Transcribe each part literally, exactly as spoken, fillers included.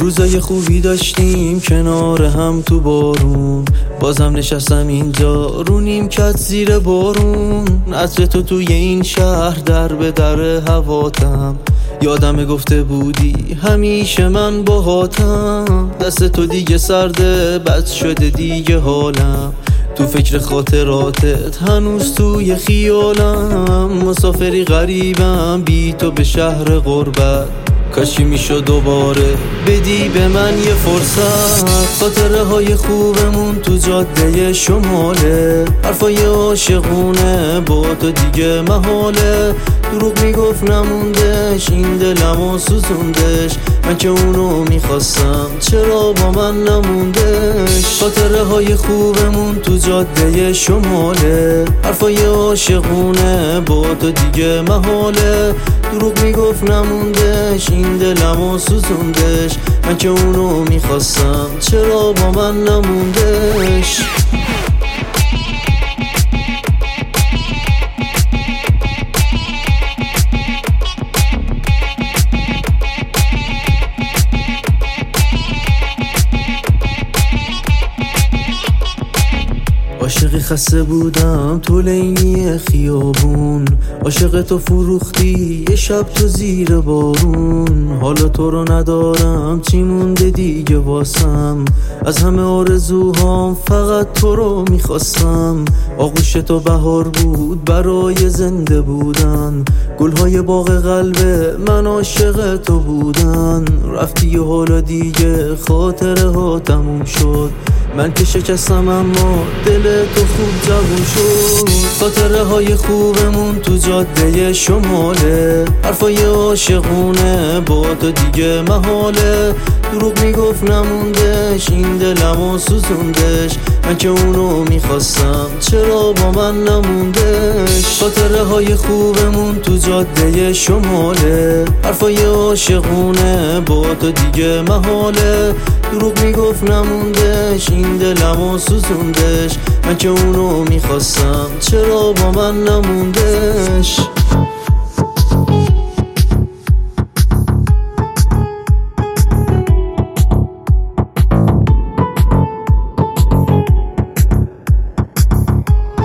روزای خوبی داشتیم کنار هم تو بارون، بازم نشستم اینجا رو نیمکت زیر بارون. عطر تو توی این شهر در به در هواتم، یادم گفته بودی همیشه من باهاتم. دست تو دیگه سرده بد شده دیگه حالم، تو فکر خاطراتت هنوز توی خیالم. مسافری غریبم بی تو به شهر غربت، کاشی میشد دوباره بدی به من یه فرصت. خاطره های خوبمون تو جاده شماله، حرفای عاشقونه با تو دیگه محاله. دروغ میگفت نموندش این دلمو سوزوندش، من که اونو میخواستم چرا با من نموندش. خاطره های خوبمون تو جاده شماله، حرفای عاشقونه با تو دیگه محاله. دروغ میگفت نموندش این دلمو سوزوندش، من که اونو میخواستم چرا با من نموندش. عاشقی خسته بودم تو لینی خیابون، عاشق تو فروختی یه شب تو زیر بارون. حالا تو رو ندارم چی مونده دیگه واسم، از همه آرزوهام فقط تو رو میخواستم. آغوش تو بهار بود برای زنده بودن، گلهای باغ قلب من عاشق تو بودن. رفتی و حالا دیگه خاطره ها تموم شد، من که شکستم اما دل تو خوب جوون شد. خاطره های خوبمون تو جاده شماله، حرفای عاشقونه با تو دیگه محاله. دروغ میگفت نموندش این دلمو سوزوندش، من که اونو میخواستم چرا با من نموندش. خاطره های خوبمون تو جاده شماله، حرفای عاشقونه با تو دیگه محاله. دروغ میگفت نموندش این دلمو سوزوندش، من که اونو میخواستم چرا با من نموندش.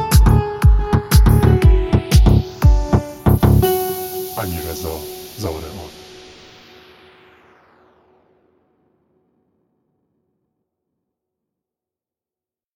علیرضا زارعی